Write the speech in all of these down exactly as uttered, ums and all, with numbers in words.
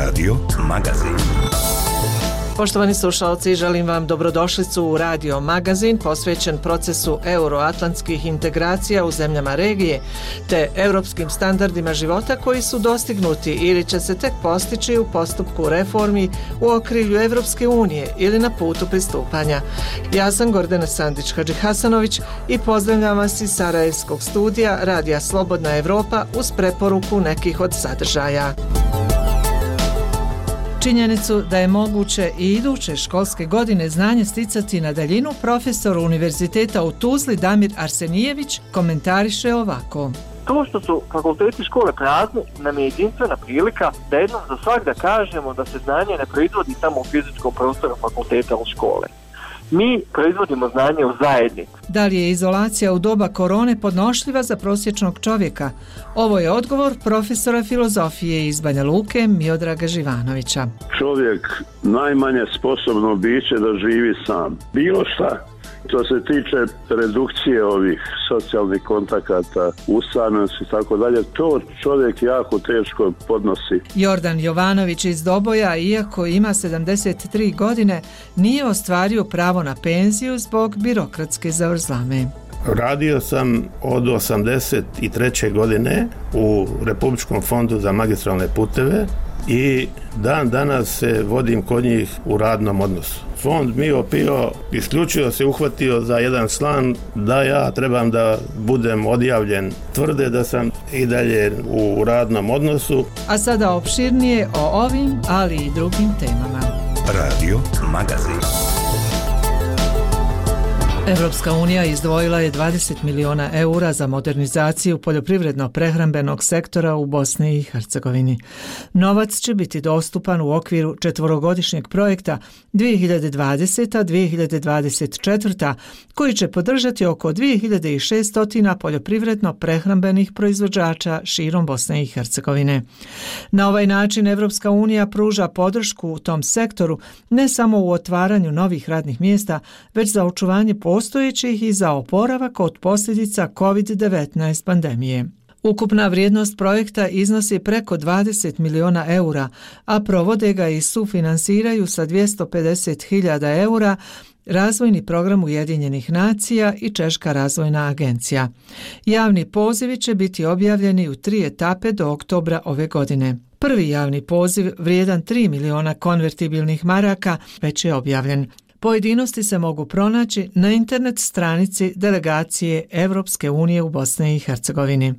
Radio Magazin. Poštovani slušalci, želim vam dobrodošlicu u Radio Magazin posvećen procesu euroatlantskih integracija u zemljama regije te europskim standardima života koji su dostignuti ili će se tek postići u postupku reformi u okrilju Evropske unije ili na putu pristupanja. Ja sam Gordana Sandić-Hadžihasanović i pozdravljam vas iz Sarajevskog studija Radija Slobodna Evropa uz preporuku nekih od sadržaja. Činjenicu da je moguće i iduće školske godine znanje sticati na daljinu profesor Univerziteta u Tuzli Damir Arsenijević komentariše ovako. To što su fakulteti škole prazni nam je jedinstvena prilika da jednom za svagda kažemo da se znanje ne proizvodi samo u fizičkom prostoru fakulteta u škole. Mi proizvodimo znanje u zajednici. Da li je izolacija u doba korone podnošljiva za prosječnog čovjeka? Ovo je odgovor profesora filozofije iz Banja Luke Miodraga Živanovića. Čovjek najmanje sposobno biće da živi sam. Bilo šta. Što se tiče redukcije ovih socijalnih kontakata, usamljenosti i tako dalje, to čovjek jako teško podnosi. Jordan Jovanović iz Doboja, iako ima sedamdeset tri godine, nije ostvario pravo na penziju zbog birokratske zavrzlame. Radio sam od osamdeset treće godine u Republičkom fondu za magistralne puteve i dan danas se vodim kod njih u radnom odnosu. Fond Mio Pio isključivo se uhvatio za jedan slan da ja trebam da budem odjavljen. Tvrde da sam i dalje u radnom odnosu. A sada opširnije o ovim, ali i drugim temama. Radio Magazin. Evropska unija izdvojila je dvadeset miliona eura za modernizaciju poljoprivredno-prehrambenog sektora u Bosni i Hercegovini. Novac će biti dostupan u okviru četvorogodišnjeg projekta dvije hiljade dvadesete do dvije hiljade dvadeset četvrte. koji će podržati oko dvije hiljade šesto poljoprivredno-prehrambenih proizvođača širom Bosne i Hercegovine. Na ovaj način Evropska unija pruža podršku u tom sektoru ne samo u otvaranju novih radnih mjesta, već za očuvanje postojećih i za oporavak od posljedica kovid devetnaest pandemije. Ukupna vrijednost projekta iznosi preko dvadeset miliona eura, a provode ga i sufinansiraju sa dvjesto pedeset hiljada eura Razvojni program Ujedinjenih nacija i Češka razvojna agencija. Javni pozivi će biti objavljeni u tri etape do oktobra ove godine. Prvi javni poziv vrijedan tri miliona konvertibilnih maraka već je objavljen. Pojedinosti se mogu pronaći na internet stranici delegacije Evropske unije u Bosni i Hercegovini.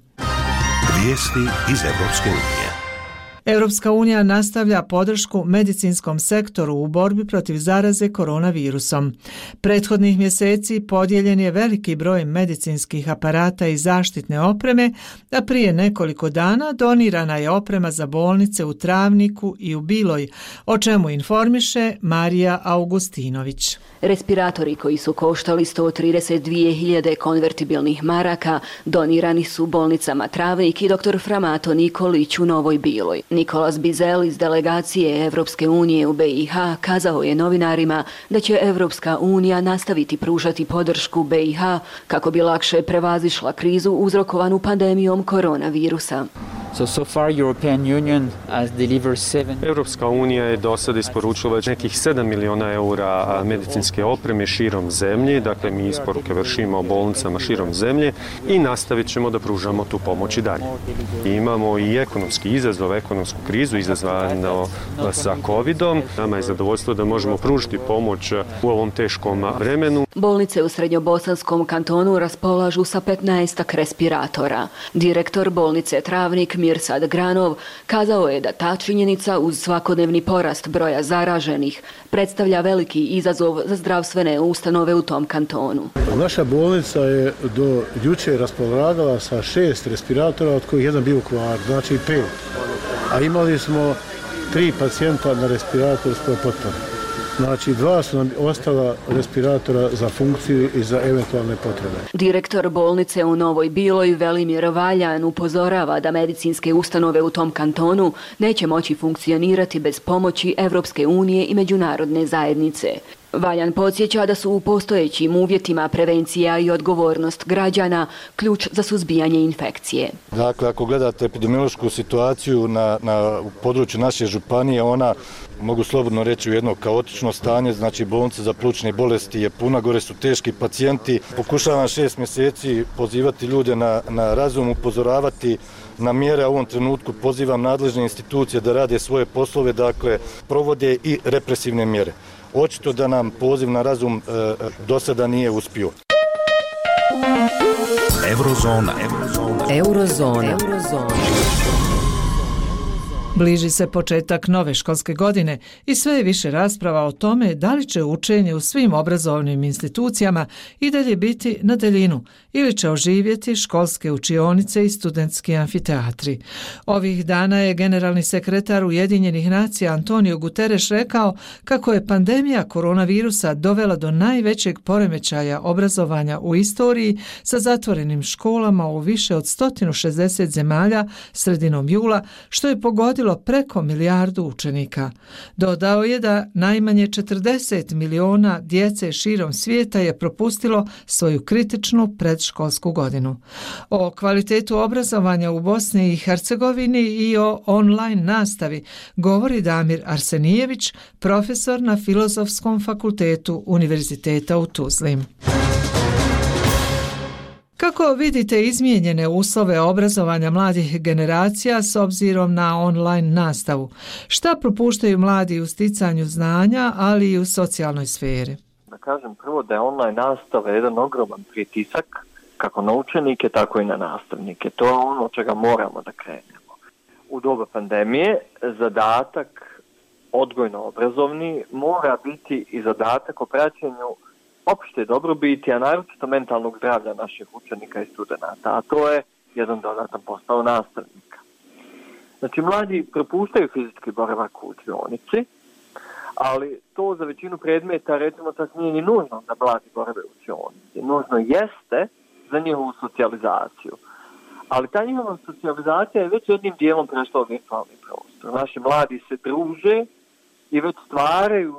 Vijesti iz Evropske unije. Evropska unija nastavlja podršku medicinskom sektoru u borbi protiv zaraze koronavirusom. Prethodnih mjeseci podijeljen je veliki broj medicinskih aparata i zaštitne opreme, a prije nekoliko dana donirana je oprema za bolnice u Travniku i u Biloj, o čemu informiše Marija Augustinović. Respiratori koji su koštali sto trideset dvije hiljade konvertibilnih maraka donirani su bolnicama Travnik i doktor Framato Nikolić u Novoj Biloj. Nikolas Bizel iz delegacije Evropske unije u B i H kazao je novinarima da će Evropska unija nastaviti pružati podršku B i H kako bi lakše prevazišla krizu uzrokovanu pandemijom koronavirusa. So, so far European Union has delivered seven... Evropska unija je do sada isporučila već nekih sedam miliona eura medicinske opreme širom zemlje, dakle mi isporuke vršimo bolnicama širom zemlje i nastavit ćemo da pružamo tu pomoć i dalje. Imamo i ekonomski izazov, ekonomsku krizu izazvano sa covidom. Nama je zadovoljstvo da možemo pružiti pomoć u ovom teškom vremenu. Bolnice u Srednjobosanskom kantonu raspolažu sa petnaestak respiratora. Direktor bolnice Travnik Mirsad Granov kazao je da ta činjenica uz svakodnevni porast broja zaraženih predstavlja veliki izazov za zdravstvene ustanove u tom kantonu. Naša bolnica je do juče raspolagala sa šest respiratora, od kojih jedan bio u kvaru, znači pet. A imali smo tri pacijenta na respiratorskoj potrebi. Znači, dva su nam ostala respiratora za funkciju i za eventualne potrebe. Direktor bolnice u Novoj Biloj Velimir Valjan upozorava da medicinske ustanove u tom kantonu neće moći funkcionirati bez pomoći Evropske unije i međunarodne zajednice. Valjan podsjeća da su u postojećim uvjetima prevencija i odgovornost građana ključ za suzbijanje infekcije. Dakle, ako gledate epidemiološku situaciju na, na području naše županije, ona, mogu slobodno reći, u jedno kaotično stanje, znači bolnica za plućne bolesti je puna, gore su teški pacijenti. Pokušavam šest mjeseci pozivati ljude na, na razum, upozoravati na mjere, a u ovom trenutku pozivam nadležne institucije da rade svoje poslove, dakle, provode i represivne mjere. Očito da nam poziv na razum e, do sada nije uspio. Eurozona. Eurozona. Eurozona. Eurozona. Bliži se početak nove školske godine i sve je više rasprava o tome da li će učenje u svim obrazovnim institucijama i dalje biti na daljinu ili će oživjeti školske učionice i studentski amfiteatri. Ovih dana je generalni sekretar Ujedinjenih nacija Antonio Guterres rekao kako je pandemija koronavirusa dovela do najvećeg poremećaja obrazovanja u istoriji sa zatvorenim školama u više od sto šezdeset zemalja sredinom jula, što je pogodilo preko milijardu učenika. Dodao je da najmanje četrdeset miliona djece širom svijeta je propustilo svoju kritičnu predškolsku godinu. O kvalitetu obrazovanja u Bosni i Hercegovini i o online nastavi govori Damir Arsenijević, profesor na Filozofskom fakultetu Univerziteta u Tuzli. Kako vidite izmijenjene uslove obrazovanja mladih generacija s obzirom na online nastavu? Šta propuštaju mladi u sticanju znanja, ali i u socijalnoj sferi? Da kažem prvo da je online nastava jedan ogroman pritisak, kako na učenike, tako i na nastavnike. To je ono od čega moramo da krenemo. U doba pandemije zadatak odgojno-obrazovni mora biti i zadatak o praćenju opšte dobrobiti, a naročito mentalnog zdravlja naših učenika i studenata, a to je jedan dodatan posao nastavnika. Znači, mladi propuštaju fizički boravak u učionici, ali to za većinu predmeta, recimo, čak nije ni nužno da mladi borave u učionici. Nužno jeste za njihovu socijalizaciju. Ali ta njihova socijalizacija je već jednim dijelom prešla u virtualni prostor. Naši mladi se druže i već stvaraju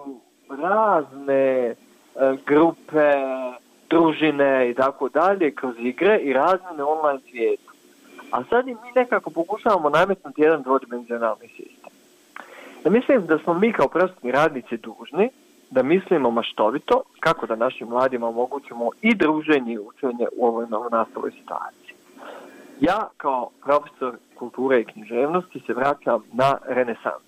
razne grupe, družine i tako dalje kroz igre i razmjene online svijetu. A sad i mi nekako pokušavamo nametnuti jedan dvodimenzionalni sistem. Ja mislim da smo mi kao prosvetni radnici dužni da mislimo maštovito kako da našim mladima omogućimo i druženje i učenje u ovoj novonastavoj situaciji. Ja kao profesor kulture i književnosti se vraćam na renesansu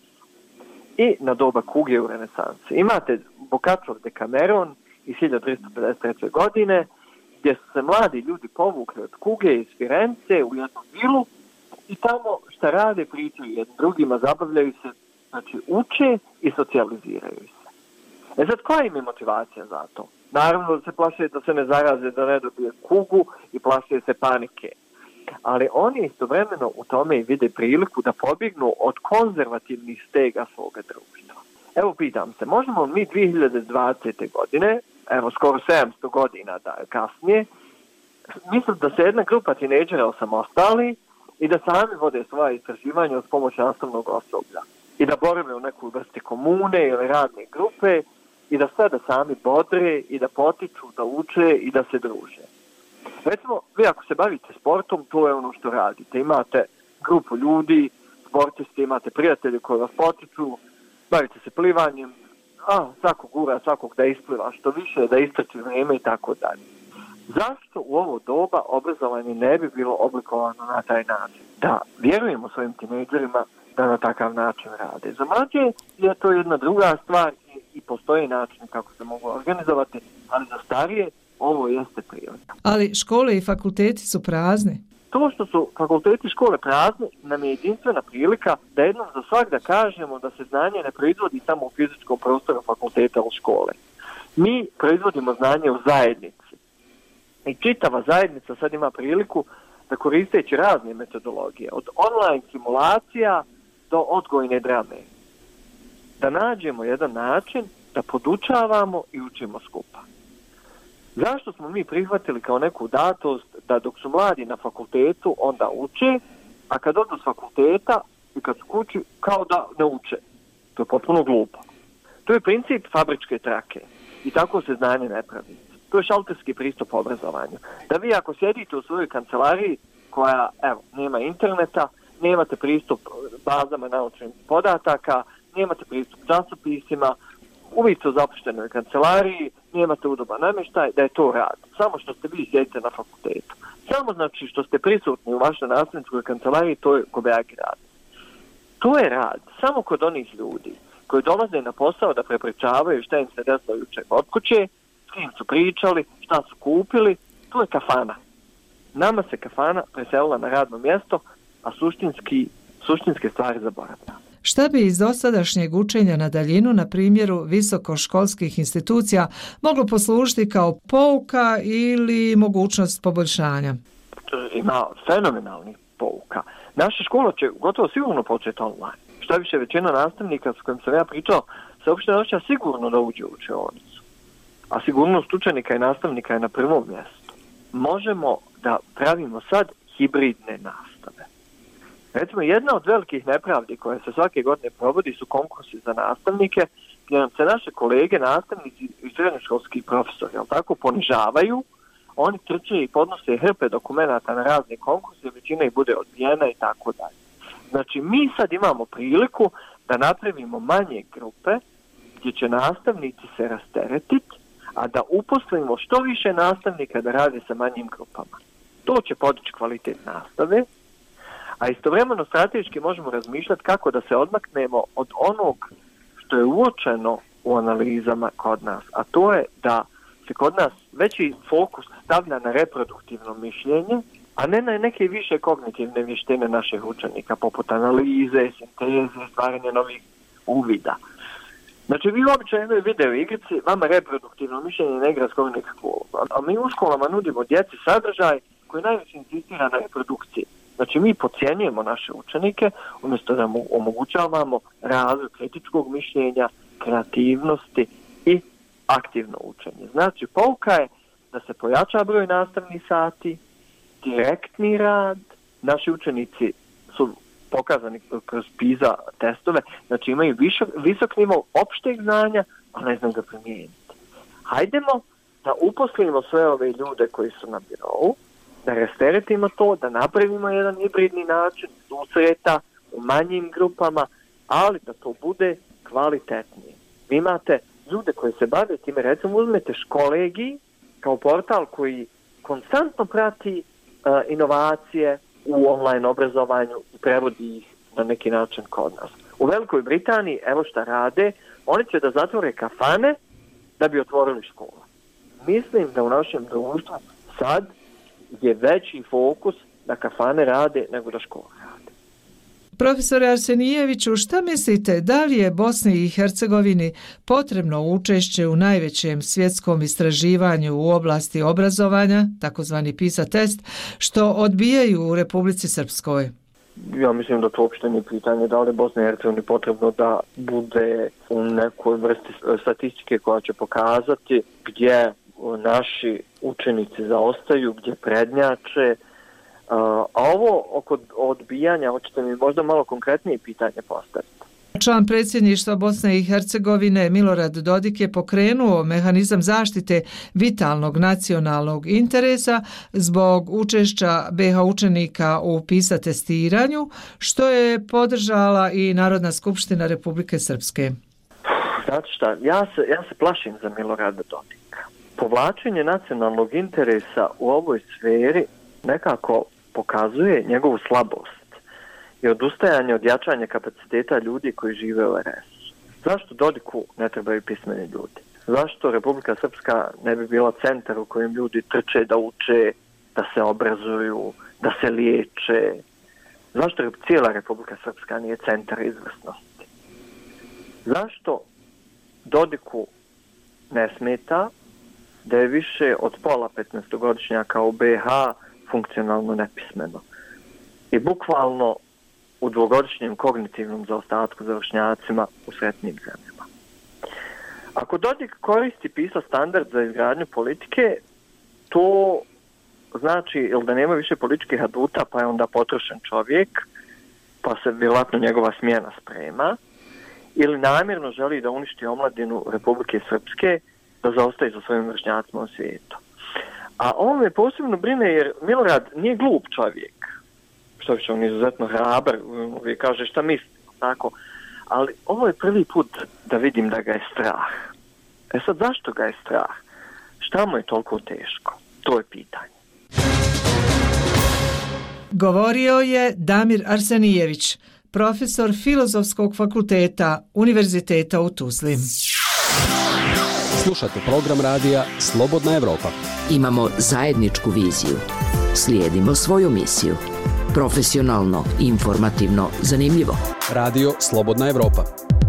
i na doba kuge u renesansi. Imate Boccaccov Decameron iz hiljadu tristo pedeset treće. godine, gdje su se mladi ljudi povukli od kuge iz Firence u jednu vilu i tamo šta rade, pričaju jednim drugima, zabavljaju se, znači uče i socijaliziraju se. E sad, koja im je motivacija za to? Naravno da se plaše da se ne zaraze, da ne dobije kugu i plaše se panike. Ali oni istovremeno u tome i vide priliku da pobjegnu od konzervativnih stega svoga društva. Evo, pitam se, možemo mi dvije hiljade dvadesete. godine, evo skoro sedamsto godina da kasnije, mislim da se jedna grupa tinejdžera osamostali i da sami vode svoje istraživanje uz pomoć nastavnog osoblja i da borave u nekoj vrsti komune ili radne grupe i da sada sami bodre i da potiču, da uče i da se druže. Recimo, vi ako se bavite sportom, to je ono što radite. Imate grupu ljudi, sportisti, imate prijatelje koji vas potiču, bavite se plivanjem, a svakog gura, svakog da ispliva što više, da istrči vrijeme i tako dalje. Zašto u ovo doba obrazovanje ne bi bilo oblikovano na taj način? Da vjerujemo svojim tinejdžerima da na takav način rade. Za mlađe je to jedna druga stvar i, i postoji način kako se mogu organizovati, ali za starije ovo jeste prilika. Ali škole i fakulteti su prazni. To što su fakulteti i škole prazni nam je jedinstvena prilika da jednom za svagda kažemo da se znanje ne proizvodi samo u fizičkom prostoru fakulteta ili škole. Mi proizvodimo znanje u zajednici. I čitava zajednica sad ima priliku da koristeći razne metodologije, od online simulacija do odgojne drame, da nađemo jedan način da podučavamo i učimo skupa. Zašto smo mi prihvatili kao neku datost da dok su mladi na fakultetu onda uče, a kad odu s fakulteta i kad su kući kao da ne uče? To je potpuno glupo. To je princip fabričke trake. i tako se znanje ne pravi. To je šalterski pristup obrazovanju. Da vi ako sjedite u svojoj kancelariji koja, evo, nema interneta, nemate pristup bazama naučnih podataka, nemate pristup časopisima, uvijek ste u zapuštenoj kancelariji, nemate udoban namještaj, da je to rad. Samo što ste vi sjedite na fakultetu. Samo znači što ste prisutni u vašoj nastavničkoj kancelariji, to je kobajaki rad. To je rad samo kod onih ljudi koji dolaze na posao da prepričavaju šta im se desilo jučer od kuće, s kim su pričali, šta su kupili, to je kafana. Nama se kafana preselila na radno mjesto, a suštinski, suštinske stvari zaboravlja. Šta bi iz dosadašnjeg učenja na daljinu, na primjeru visokoškolskih institucija, moglo poslužiti kao pouka ili mogućnost poboljšanja? Ima fenomenalnih pouka. Naša škola će gotovo sigurno početi online. Šta više, većina nastavnika s kojim sam ja pričao se uopšte ne osjeća sigurno da uđe u učionicu. A sigurnost učenika i nastavnika je na prvom mjestu. Možemo da pravimo sad hibridne nastave. Recimo, jedna od velikih nepravdi koje se svake godine provodi su konkursi za nastavnike, gdje nam se naše kolege, nastavnici i srednjoškolski profesori, jel tako, ponižavaju, oni trče i podnose hrpe dokumenata na razne konkurse, većina ih bude odbijena i tako dalje. Znači, mi sad imamo priliku da napravimo manje grupe gdje će nastavnici se rasteretiti, a da uposlimo što više nastavnika da radi sa manjim grupama. To će podići kvalitet nastave, a istovremeno strateški možemo razmišljati kako da se odmaknemo od onog što je uočeno u analizama kod nas, a to je da se kod nas veći fokus stavlja na reproduktivno mišljenje, a ne na neke više kognitivne vještine naših učenika, poput analize, sinteze, stvaranja novih uvida. Znači, vi obično jednoj video igrici, vama reproduktivno mišljenje ne igra skoro nikakvu ulogu, a mi u školama nudimo djeci sadržaj koji najviše insistira na reprodukciji. Znači, mi podcjenjujemo naše učenike, umjesto da mu omogućavamo razvoj kritičkog mišljenja, kreativnosti i aktivno učenje. Znači, pouka je da se pojača broj nastavnih sati, direktni rad, naši učenici su pokazani kroz PISA testove, znači imaju visok, visok nivo opšteg znanja, a ne znam ga primijeniti. Hajdemo da uposlimo sve ove ljude koji su na birovu, da rasteretimo to, da napravimo jedan hibridni način susreta u manjim grupama, ali da to bude kvalitetnije. Vi imate ljude koji se bave time, recimo uzmete Školegi kao portal koji konstantno prati uh, inovacije u online obrazovanju i prevodi ih na neki način kod nas. U Velikoj Britaniji, evo šta rade, oni će da zatvore kafane da bi otvorili škole. Mislim da u našem društvu sad je veći fokus da kafane rade nego da škole rade. Profesore Arsenijeviću, šta mislite, da li je Bosni i Hercegovini potrebno učešće u najvećem svjetskom istraživanju u oblasti obrazovanja, takozvani PISA test, što odbijaju u Republici Srpskoj? Ja mislim da to uopšte nije pitanje da li je Bosni i Hercegovini potrebno da bude u nekoj vrsti statistike koja će pokazati gdje naši učenici zaostaju, gdje prednjače. Uh, a ovo oko odbijanja, hoćete mi možda malo konkretnije pitanje postaviti? Član predsjedništva Bosne i Hercegovine Milorad Dodik je pokrenuo mehanizam zaštite vitalnog nacionalnog interesa zbog učešća B iH učenika u PISA testiranju, što je podržala i Narodna skupština Republike Srpske. Znate šta, ja se, ja se plašim za Milorada Dodika. Povlačenje nacionalnog interesa u ovoj sferi nekako pokazuje njegovu slabost i odustajanje od jačanja kapaciteta ljudi koji žive u R S. Zašto Dodiku ne trebaju pismeni ljudi? Zašto Republika Srpska ne bi bila centar u kojem ljudi trče da uče, da se obrazuju, da se liječe? Zašto cijela Republika Srpska nije centar izvrsnosti? Zašto Dodiku ne smeta da je više od pola petnaestogodišnjaka u B iH funkcionalno nepismeno i bukvalno u dvogodišnjem kognitivnom zaostatku za vršnjacima u sretnim zemljama. Ako Dodik koristi PISA standard za izgradnju politike, to znači ili da nema više političkih aduta, pa je onda potrošen čovjek, pa se vjerojatno njegova smjena sprema, ili namjerno želi da uništi omladinu Republike Srpske da zaostaje za svojim vršnjacima u svijetu. A on me posebno brine jer Milorad nije glup čovjek, što će on izuzetno hrabar, uvijek kaže šta misli, tako. Ali ovo je prvi put da vidim da ga je strah. E sad, zašto ga je strah? Šta mu je toliko teško? To je pitanje. Govorio je Damir Arsenijević, profesor Filozofskog fakulteta Univerziteta u Tuzli. Slušate program radija Slobodna Evropa. Imamo zajedničku viziju. Slijedimo svoju misiju. Profesionalno, informativno, zanimljivo. Radio Slobodna Evropa.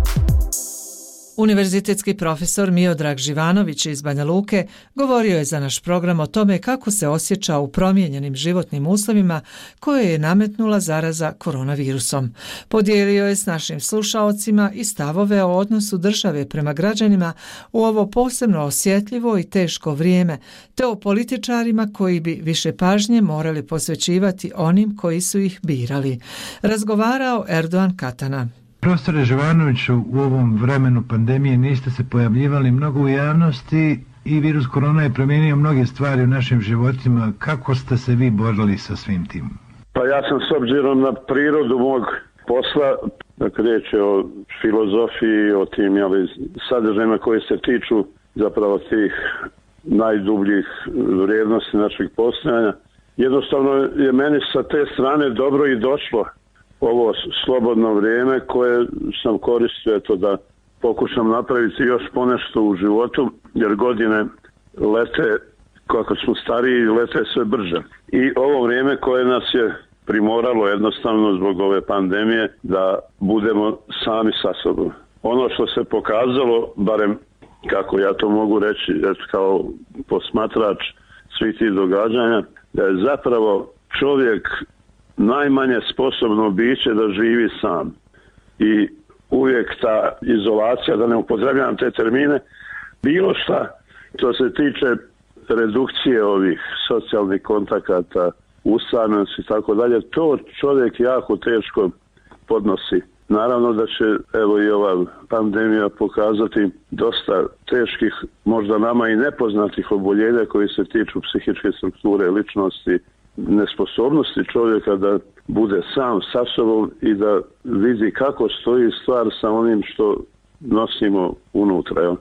Univerzitetski profesor Miodrag Živanović iz Banja Luke govorio je za naš program o tome kako se osjeća u promijenjenim životnim uslovima koje je nametnula zaraza koronavirusom. Podijelio je s našim slušaocima i stavove o odnosu države prema građanima u ovo posebno osjetljivo i teško vrijeme, te o političarima koji bi više pažnje morali posvećivati onim koji su ih birali. Razgovarao Erdogan Katana. Profesore Živanoviću, u ovom vremenu pandemije niste se pojavljivali mnogo u javnosti i virus korona je promijenio mnoge stvari u našim životima. Kako ste se vi borili sa svim tim? Pa ja sam s obzirom na prirodu mog posla, dakle riječ je o filozofiji, o tim jeli, sadržajima koji se tiču zapravo tih najdubljih vrijednosti našeg postojanja. Jednostavno je meni sa te strane dobro i došlo ovo slobodno vrijeme koje sam koristio eto da pokušam napraviti još ponešto u životu, jer godine lete, kako smo stariji, lete sve brže. I ovo vrijeme koje nas je primoralo jednostavno zbog ove pandemije da budemo sami sa sobom. Ono što se pokazalo, barem kako ja to mogu reći, eto kao posmatrač svih tih događanja, da je zapravo čovjek najmanje sposobno biće da živi sam. I uvijek ta izolacija, da ne upotrebljavam te termine, bilo šta što se tiče redukcije ovih socijalnih kontakata, usamljenosti i tako dalje, to čovjek jako teško podnosi. Naravno da će evo i ova pandemija pokazati dosta teških, možda nama i nepoznatih oboljenja koji se tiču psihičke strukture ličnosti, nesposobnosti čovjeka da bude sam sa sobom i da vidi kako stoji stvar sa onim što nosimo unutra. Jel?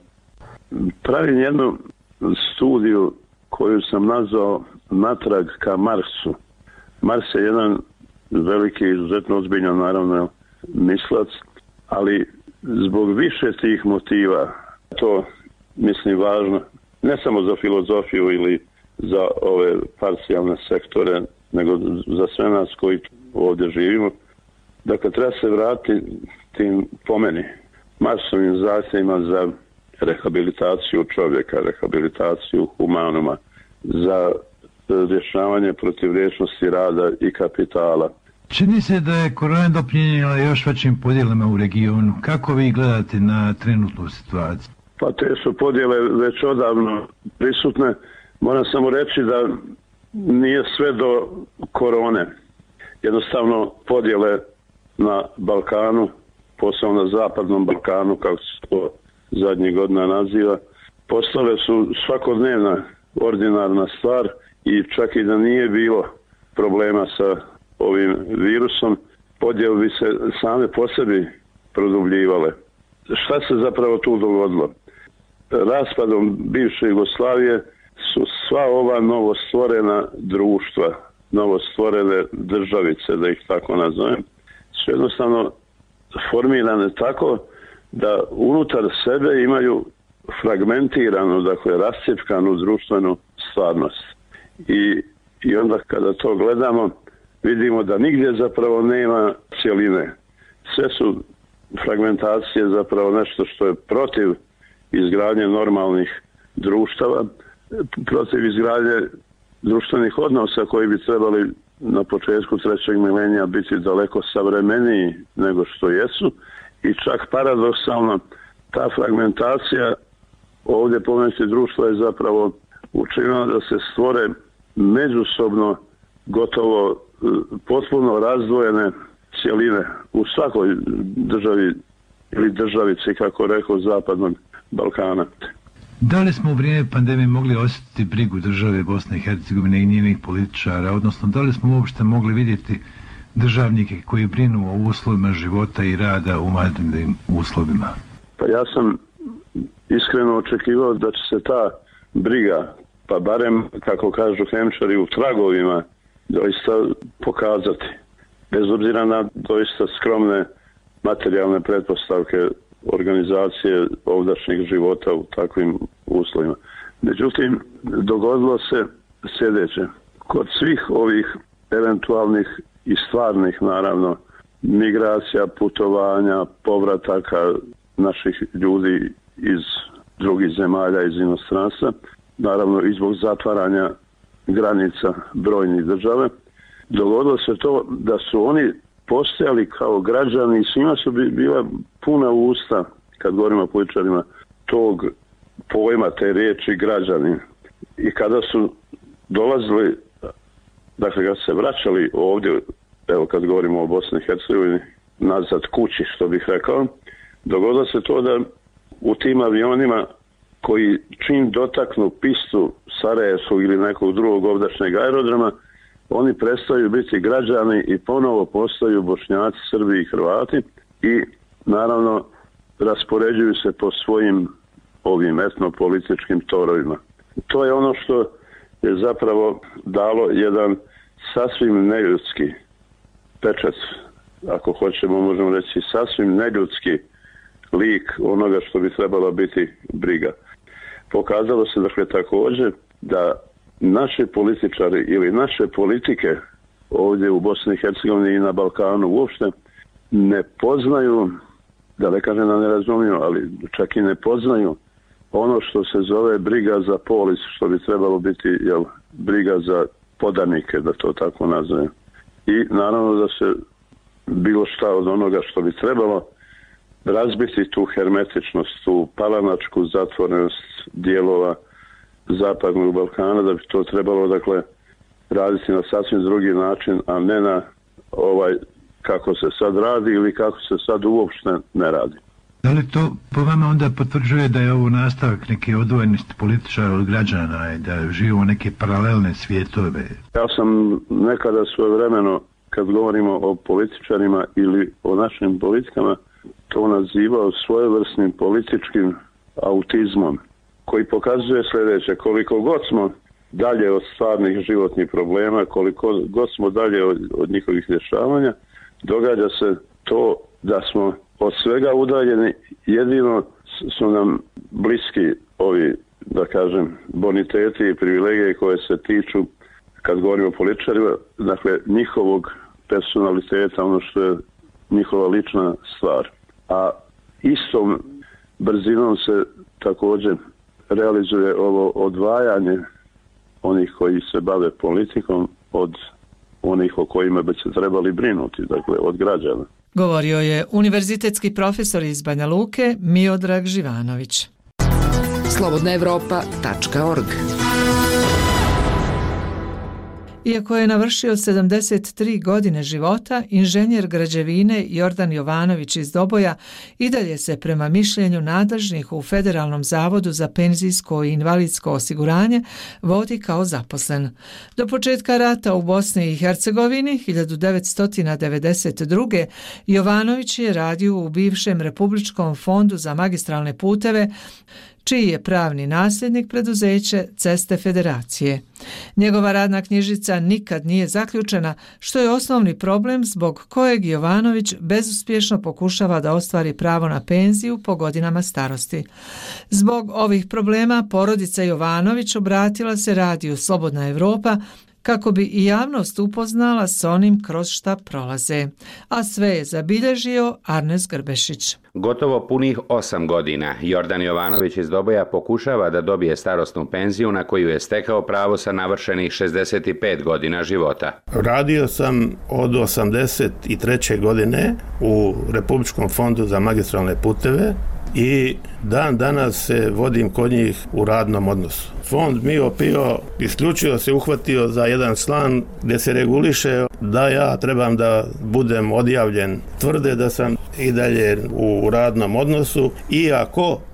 Pravim jednu studiju koju sam nazvao Natrag ka Marsu. Mars je jedan veliki, izuzetno ozbiljan naravno mislac, ali zbog više tih motiva, to mislim važno, ne samo za filozofiju ili za ove parcijalne sektore, nego za sve nas koji ovdje živimo. Dakle, treba se vratiti tim, po meni, masovnim zahtjevima za rehabilitaciju čovjeka, rehabilitaciju humanuma, za rješavanje protivriječnosti rada i kapitala. Čini se da je korona doprinijela još većim podjelama u regionu. Kako vi gledate na trenutnu situaciju? Pa te su podjele već odavno prisutne. Moram samo reći da nije sve do korone. Jednostavno podjele na Balkanu, posebno na zapadnom Balkanu, kako se to zadnjih godina naziva, postale su svakodnevna ordinarna stvar i čak i da nije bilo problema sa ovim virusom, podjele bi se same po sebi produbljivale. Šta se zapravo tu dogodilo? Raspadom bivše Jugoslavije su sva ova novostvorena društva, novostvorene državice, da ih tako nazovem, su jednostavno formirane tako da unutar sebe imaju fragmentiranu, dakle rascjepkanu društvenu stvarnost. I, i onda kada to gledamo, vidimo da nigdje zapravo nema cjeline. Sve su fragmentacije zapravo nešto što je protiv izgradnje normalnih društava, protiv izgradnje društvenih odnosa koji bi trebali na početku trećeg milenija biti daleko savremeniji nego što jesu. I čak paradoksalno ta fragmentacija ovdje pomenuti društva je zapravo učinila da se stvore međusobno gotovo potpuno razdvojene cjeline u svakoj državi ili državici, kako rekao, zapadnog Balkana. Da li smo u vrijeme pandemije mogli osjetiti brigu države Bosne i Hercegovine i njenih političara, odnosno da li smo uopšte mogli vidjeti državnike koji brinu o uslovima života i rada u vanrednim uslovima? Pa ja sam iskreno očekivao da će se ta briga, pa barem, kako kažu hemčari, u tragovima doista pokazati. Bez obzira na doista skromne materijalne pretpostavke organizacije ovdašnjih života u takvim uslovima. Međutim, dogodilo se sljedeće. Kod svih ovih eventualnih i stvarnih, naravno, migracija, putovanja, povrataka naših ljudi iz drugih zemalja, iz inostranstva, naravno i zbog zatvaranja granica brojnih države, dogodilo se to da su oni postojali kao građani i svima su bila puna usta, kad govorimo o političarima, tog pojma, te riječi građani. I kada su dolazili, dakle kad se vraćali ovdje, evo kad govorimo o Bosni i Hercegovini, nazad kući, što bih rekao, dogodilo se to da u tim avionima koji čim dotaknu pistu Sarajevskog ili nekog drugog ovdašnjeg aerodroma, oni prestaju biti građani i ponovo postaju Bošnjaci, Srbi i Hrvati i naravno raspoređuju se po svojim ovim etnopolitičkim torovima. To je ono što je zapravo dalo jedan sasvim neljudski pečat, ako hoćemo možemo reći sasvim neljudski lik onoga što bi trebalo biti briga. Pokazalo se dakle također da naši političari ili naše politike ovdje u Bosni i Hercegovini i na Balkanu uopšte ne poznaju, da ne kažem da ne razumiju, ali čak i ne poznaju ono što se zove briga za polis, što bi trebalo biti jel, briga za podanike, da to tako nazovem. I naravno da se bilo šta od onoga što bi trebalo razbiti tu hermetičnost, tu palanačku zatvorenost dijelova Zapadnog Balkana, da bi to trebalo dakle raditi na sasvim drugi način, a ne na ovaj kako se sad radi ili kako se sad uopšte ne radi. Da li to po vama onda potvrđuje da je ovo nastavak neke odvojenosti političara od građana i da živimo neke paralelne svijetove? Ja sam nekada svojevremeno, kad govorimo o političarima ili o našim politikama, to nazivao svojevrsnim političkim autizmom, koji pokazuje sljedeće: koliko god smo dalje od stvarnih životnih problema, koliko god smo dalje od, od njihovih rješavanja, događa se to da smo od svega udaljeni, jedino su nam bliski ovi, da kažem, boniteti i privilegije koje se tiču, kad govorimo o političarima, dakle njihovog personaliteta, ono što je njihova lična stvar. A istom brzinom se također realizuje ovo odvajanje onih koji se bave politikom od onih o kojima bi se trebali brinuti, dakle od građana. Govorio je univerzitetski profesor iz Banja Luke Miodrag Živanović. slobodna evropa tačka org. Iako je navršio sedamdeset tri godine života, inženjer građevine Jordan Jovanović iz Doboja i dalje se prema mišljenju nadležnih u Federalnom zavodu za penzijsko i invalidsko osiguranje vodi kao zaposlen. Do početka rata u Bosni i Hercegovini hiljadu devetsto devedeset druge. Jovanović je radio u bivšem Republičkom fondu za magistralne puteve, čiji je pravni nasljednik preduzeće Ceste Federacije. Njegova radna knjižica nikad nije zaključena, što je osnovni problem zbog kojeg Jovanović bezuspješno pokušava da ostvari pravo na penziju po godinama starosti. Zbog ovih problema porodica Jovanović obratila se radiju Slobodna Evropa kako bi i javnost upoznala s onim kroz šta prolaze. A sve je zabilježio Arnes Grbešić. Gotovo punih osam godina Jordan Jovanović iz Doboja pokušava da dobije starosnu penziju na koju je stekao pravo sa navršenih šezdeset pet godina života. Radio sam od osamdeset treće godine u Republičkom fondu za magistralne puteve i dan danas se vodim kod njih u radnom odnosu. Fond Mio Pio isključivo se uhvatio za jedan član gdje se reguliše da ja trebam da budem odjavljen. Tvrde da sam i dalje u radnom odnosu, iako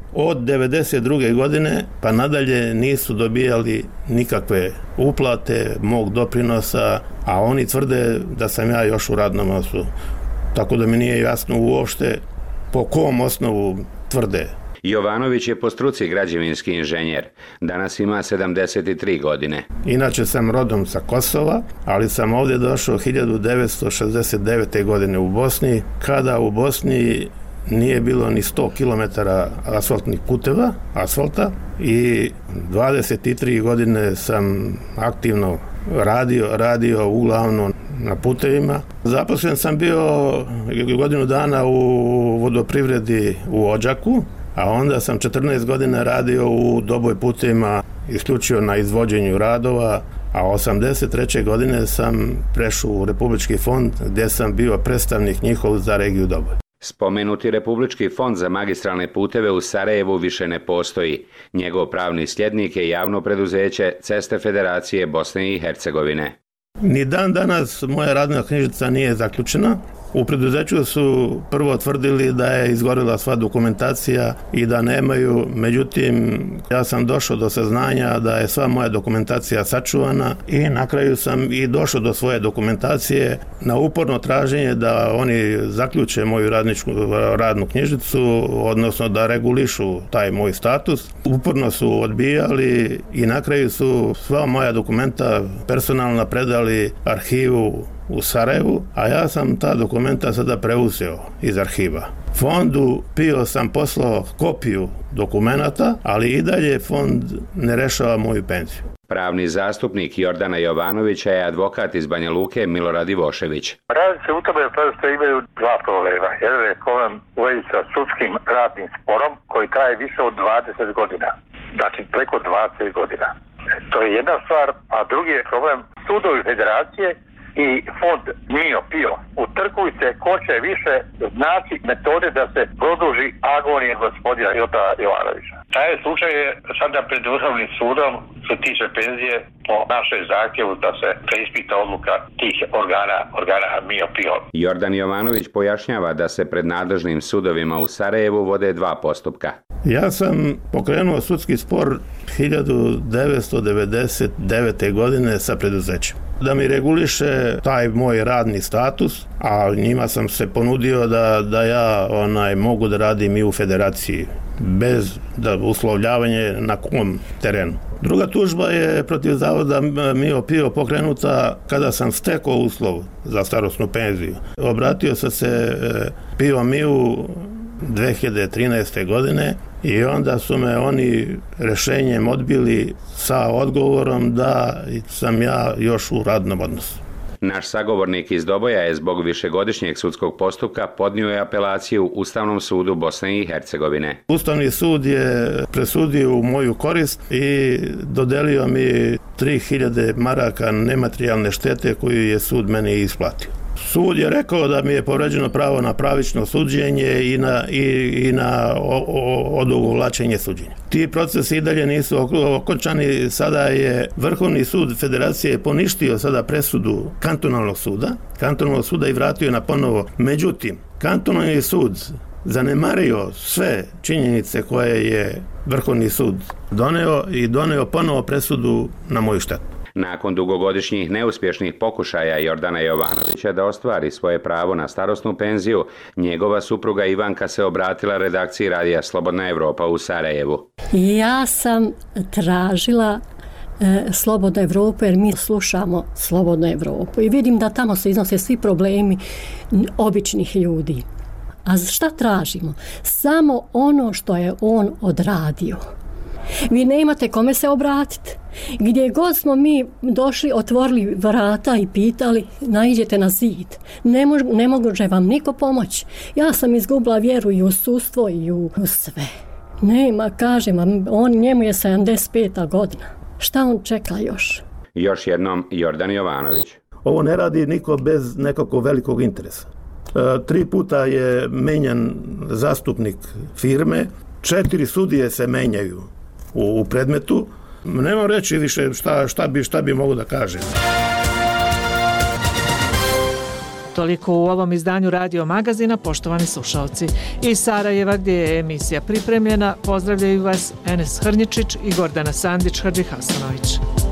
od devedeset druge godine pa nadalje nisu dobijali nikakve uplate mog doprinosa, a oni tvrde da sam ja još u radnom odnosu. Tako da mi nije jasno uopšte po kom osnovu tvrde. Jovanović je po struci građevinski inženjer. Danas ima sedamdeset tri godine. Inače sam rodom sa Kosova, ali sam ovdje došao hiljadu devetsto šezdeset devete. godine u Bosni, kada u Bosni nije bilo ni sto kilometara asfaltnih puteva, asfalta, i dvadeset tri godine sam aktivno radio, radio uglavnom na putevima. Zaposlen sam bio godinu dana u vodoprivredi u Odžaku, a onda sam četrnaest godina radio u Doboj putevima isključio na izvođenju radova, a osamdeset treće. godine sam prešao u Republički fond gdje sam bio predstavnik njihov za regiju Doboj. Spomenuti Republički fond za magistralne puteve u Sarajevu više ne postoji. Njegov pravni sljednik je javno preduzeće Ceste Federacije Bosne i Hercegovine. Ni dan danas moja radna knjižica nije zaključena. U preduzeću su prvo tvrdili da je izgorila sva dokumentacija i da nemaju, međutim ja sam došao do saznanja da je sva moja dokumentacija sačuvana i na kraju sam i došao do svoje dokumentacije na uporno traženje da oni zaključe moju radničku radnu knjižicu, odnosno da regulišu taj moj status. Uporno su odbijali i na kraju su sva moja dokumenta personalna predali arhivu u Sarajevu, a ja sam ta dokumenta sada preuzeo iz arhiva. Fondu P I O sam poslao kopiju dokumenata, ali i dalje fond ne rešava moju penziju. Pravni zastupnik Jordana Jovanovića je advokat iz Banja Luke Milorad Ivošević. Radi se u tome što imaju dva problema. Jedan je problem u vezi sa sudskim radnim sporom koji traje više od dvadeset godina. Znači preko dvadeset godina. To je jedna stvar, a drugi je problem sudovi federacije i fond M I O P I O. Utrkuju se ko će više znači metode da se produži agonije gospodina Jota Jovanovića. Taj slučaj je sada pred Vrhovnim sudom što tiče penzije po našoj zahtjevu da se preispita odluka tih organa, organa M I O P I O. Jordan Jovanović pojašnjava da se pred nadležnim sudovima u Sarajevu vode dva postupka. Ja sam pokrenuo sudski spor hiljadu devetsto devedeset devete. godine sa preduzećem da mi reguliše taj moj radni status, a njima sam se ponudio da, da ja onaj mogu da radim i u federaciji bez da uslovljavanje na kom terenu. Druga tužba je protiv zavoda M I O P I O pokrenuta kada sam stekao uslov za starosnu penziju. Obratio sam se P I O M I U dve hiljade trinaeste. godine i onda su me oni rešenjem odbili sa odgovorom da sam ja još u radnom odnosu. Naš sagovornik iz Doboja je zbog višegodišnjeg sudskog postupka podnio je apelaciju Ustavnom sudu Bosne i Hercegovine. Ustavni sud je presudio u moju korist i dodelio mi tri hiljade maraka nematerijalne štete koju je sud meni isplatio. Sud je rekao da mi je povređeno pravo na pravično suđenje i na, i, i na odugovlačenje suđenja. Ti procesi i dalje nisu okončani. Sada je Vrhovni sud Federacije poništio sada presudu kantonalnog suda, kantonalnog suda i vratio na ponovo. Međutim, kantonalni sud zanemario sve činjenice koje je Vrhovni sud doneo i doneo ponovo presudu na moju štetu. Nakon dugogodišnjih neuspješnih pokušaja Jordana Jovanovića da ostvari svoje pravo na starosnu penziju, njegova supruga Ivanka se obratila redakciji radija Slobodna Evropa u Sarajevu. Ja sam tražila e, Slobodnu Evropu jer mi slušamo Slobodnu Evropu i vidim da tamo se iznose svi problemi običnih ljudi. A šta tražimo? Samo ono što je on odradio. Vi nemate kome se obratiti. Gdje god smo mi došli, otvorili vrata i pitali, naiđete na zid. Ne, mož, ne može vam niko pomoći. Ja sam izgubila vjeru i u sudstvo i u sve. Nema, kažem, on, njemu je sedamdeset peta. godina. Šta on čeka još? Još jednom Jordan Jovanović. Ovo ne radi niko bez nekog velikog interesa. E, tri puta je menjan zastupnik firme, četiri sudije se menjaju u, u predmetu. Nemam reći više šta, šta bi, šta bi mogu da kažem. Toliko u ovom izdanju Radio Magazina, poštovani slušalci. Iz Sarajeva, gdje je emisija pripremljena, pozdravljaju vas Enes Hrnječić i Gordana Sandić-Hadžihasanović.